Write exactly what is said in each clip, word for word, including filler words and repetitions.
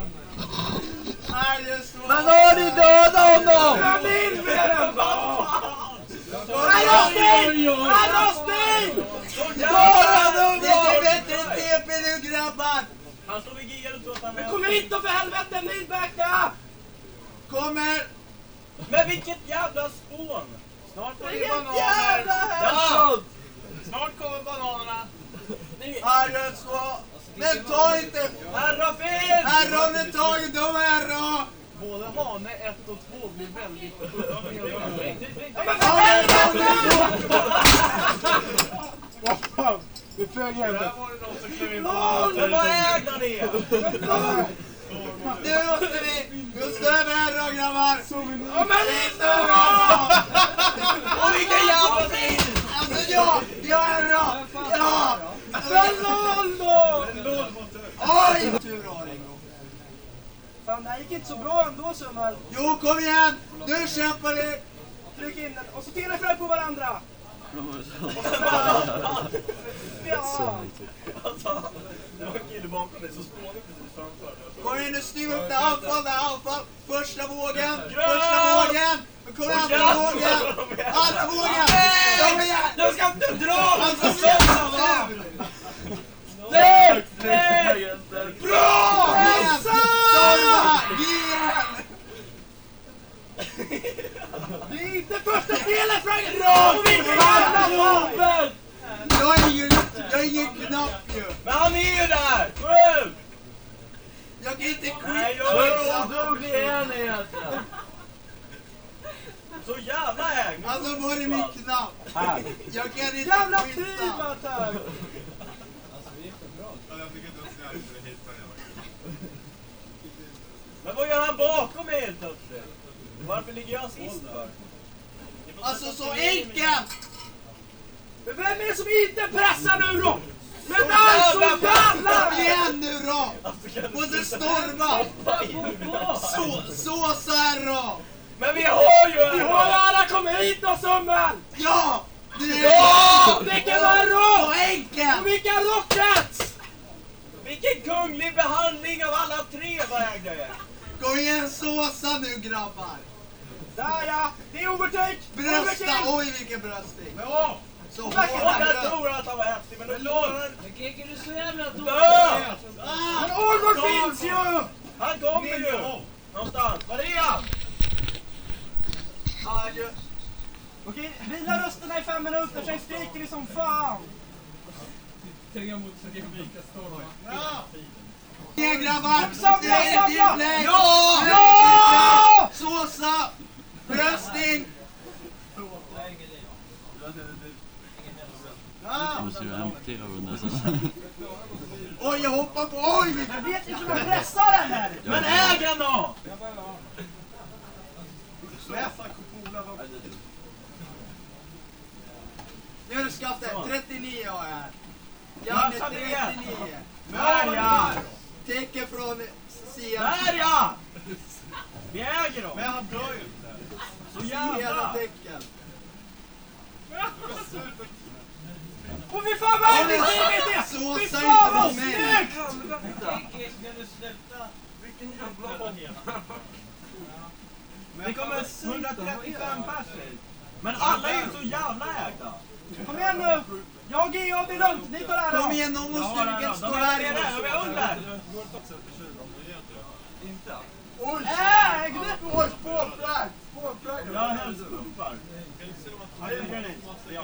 Men har ni dödat honom? Jag vill med den! Arrostning! Arrostning! Bara nu! Det är bättre än T P nu, grabbar! Han står vid G och han Men kom hit då för helvete, nidbacka! Kommer! Men vilket jävla spån! Snart kommer Vilket bananer. jävla Ja! Snart kommer bananerna. Herre så! Men ta inte! Herra fel! Herre, om ni tagit dem herre! Både hane ett och två blir väldigt... Ja, men för helvete! Det flög jävligt. Där var det någon som klev in på Men vad ägnar det? Nu måste vi! Just över herre grabbar! Ja, men inte då! Och vilken jävla tid! Alltså ja! Ja herre! Ja! Ronaldo! Oj! Turordning. Fan, det här gick inte så bra ändå, Summal. Jo, kom igen! Nu kämpar vi! Tryck in den. Och så tena fram på varandra. Och så bara... Ja. Alltså, det var en kille bakom dig så spånade precis framför. Kom igen nu, styr upp det, anfall, det anfall! Första vågen! Första vågen! Kom igen, andra vågen! Andra vågen! Kom igen! Du ska inte dra! Alltså, så! Nej! Nej! Bra! Storma! Igen! Det är inte första spelet, Frank! Bra! Och vilken jävla vapen! Jag är ingen, jag är ingen knapp ju! Men han är ju där! Sju! Jag kan inte Nej, quit! jag är oduglig igen egentligen. Så jävla ägg! Alltså var är min knapp? Jag kan inte Jävla quitta! teamattack! Men vad gör han bakom mig helt plötsligt? Varför ligger jag sist för? Alltså så enkelt! Men vem är det som inte pressar nu då? Men alltså jävlar! Kom igen nu då! Måste storma! Så, så så här då! Men vi har ju Vi har ju alla kommit hit då, Summen! Ja! Det är Ja! Vilken var så då? enkelt! Och vilka rockets! Vilken kunglig behandling av alla tre vägare! Kom igen, såsa nu grabbar! Där ja! Det är overtake! Brösta! Overtake! Oj vilken bröstning! Ja! Så Och hård jag bröst! tror att han var häftig, men då låter Men Keke, du är så jävla dålig. han... Men Orgård finns ju! Han kommer ju! Någonstans. Var är han? Adjö. Okej, vila rösterna i fem minuter, sen skriker vi som fan! Tre mot Republika Storm. Kom igen grabbar! Samla, Det är samla! till play! Ja! Ja! Såsa! Bröstning! Ja. måste ju empty över nästan. Oj, jag hoppar på! Oj, vilken... Jag vet inte hur man pressar den här! Men äg han då! Nu är det skaftet. trettionio har jag här. Janne, Massa ner. trettionio. Där ja! Tecken från Sian. Där ja! Vi äger dem! Men han dör ju inte. Så Sian jävla! tecken. Och vi fan vad är det? Så Fy säg fan inte vad på mig. snyggt! Keke, ska du sluta? Vilken jävla bomb. Det kommer hundratrettiofem pers hit. Men alla är ju så jävla ägda. Kom igen nu! Jag och G A, det är lugnt, ni tar det här Kom då! igen, någon måste Ja, vilken de stå är här. nere, de är under. Ägd! Oj, spårflagg! Spårflagg! Jag har hälsopumpar. Ja, det är granit. Ja.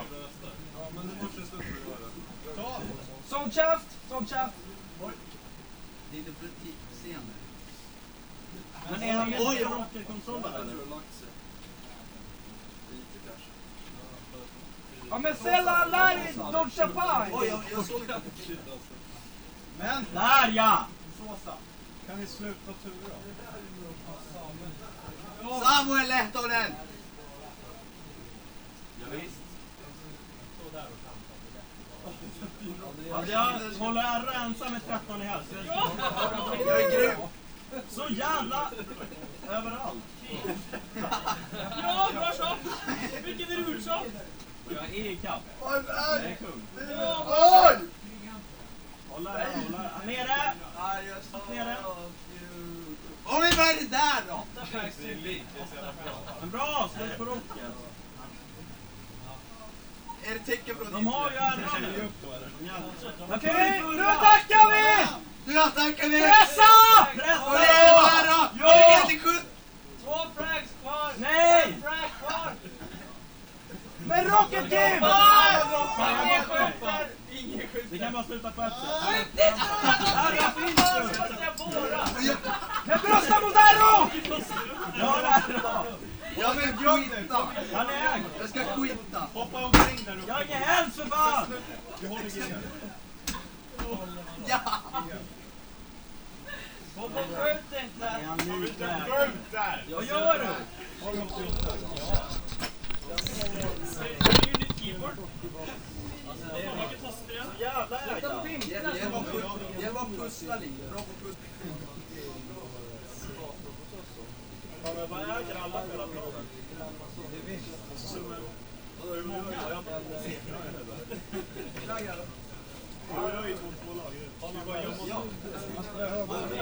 Sån käft, sån käft. Det är lite för sen. Men är han Oj, oj, ja. rocker-konsolen eller? Ja men sällan lär i Don Champagne. Oj, jag, jag såg det. Men, Där ja! Såsa. Kan vi sluta tura? Samuel Lehtonen! Alltså jag håller en rensa med tretton i häst. Jag är grym! Så jävla överallt. Ja, bra shot! Vilken är du shot? Jag är i kapp. Oj, Jag är nej! kung. Oj! Hålla, hålla. Nere! Nej, jag Nere. men vad är det där då? Men bra, slut på rocket. Är det tecken från De har ju ärmarna nu. Okej, nu attackar vi! Nu attackar vi! Pressa! Och det är här då! Ja! Det är sjutton! Två frags kvar! Nej! En frag kvar! Men Rocket Kim! Ingen skjuter! Ingen skjuter! Vi kan bara sluta på ett sätt. Skjut inte! Här, jag finns Fan, ju! så måste jag borra! Men brösta mot Arro! Ja, där då! Jag vill skita! Han är ägd! Jag ska skita! Hoppa omkring där uppe. Jag har ingen häls för fan! Ja! Skjut inte! Vad gör du? Det är ju nytt keyboard. Vilket taster igen? Jävla ägda! Jag var pus- jag var pusslar i. Bra på pusslar. Ja, men vad äger alla själva planen? Då är det många. Jag har inte sett det. Jag har ju två lag.